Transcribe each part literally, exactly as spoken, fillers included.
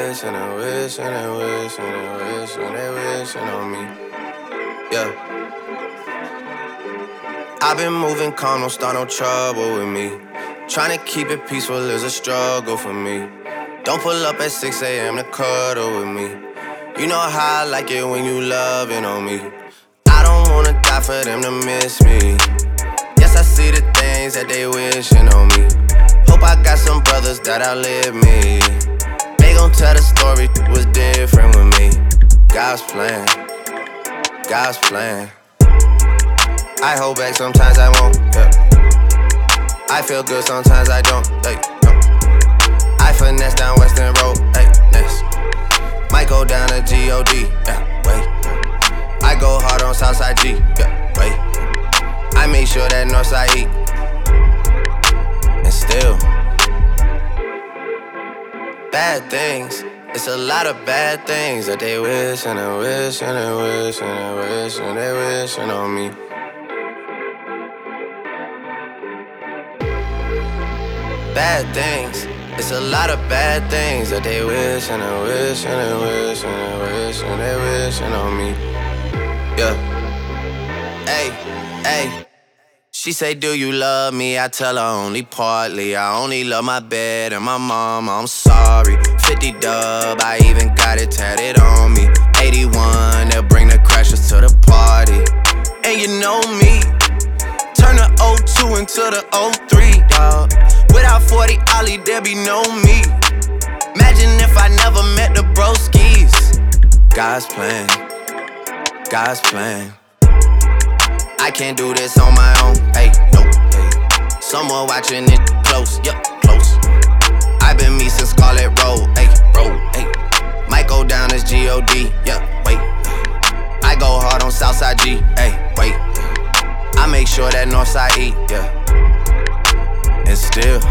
wishing and wishing and wishing and wishing, they wishing on me. Yeah. I've been moving calm, don't start no trouble with me. Trying to keep it peaceful is a struggle for me. Don't pull up at six a.m. to cuddle with me. You know how I like it when you loving on me. I don't wanna die for them to miss me. Yes, I see the things that they wishing on me. Hope I got some brothers that outlive me. They gon' tell the story was different with me. God's plan, God's plan. I hold back, sometimes I won't, yeah. I feel good, sometimes I don't, hey, no. I finesse down Western Road, hey, next. Might go down to G O D, yeah, wait. I go hard on Southside G, yeah, wait. I make sure that Northside eat. And still, bad things. It's a lot of bad things that they wishing and wishing and wishing and wishing, they wishing on me. Bad things. It's a lot of bad things that they wishing and wishing and wishing and wishing, they wishing on me. Yeah. Hey, hey. She say, do you love me? I tell her only partly. I only love my bed and my mama, I'm sorry. fifty dub, I even got it tatted on me. eighty-one, they'll bring the crashers to the party. And you know me, turn the oh two into the oh three, dawg. Without forty Ollie, there be no me. Imagine if I never met the broskies. God's plan, God's plan. I can't do this on my own, hey, nope, hey. Someone watching it close, yup, close. I've been me since Scarlet Road, hey, road, hey. Might go down as G O D, yeah, wait. I go hard on Southside G, hey, wait. I make sure that Northside eat, yeah. And still,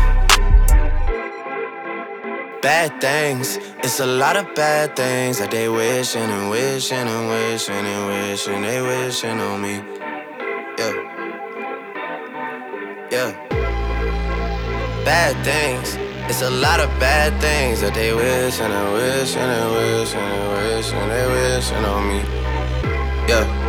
bad things. It's a lot of bad things that they wishing and wishing and wishing and wishing, they wishing on me. Yeah, yeah. Bad things. It's a lot of bad things that they wishing and wishing and wishing and wishing, they wishing on me. Yeah.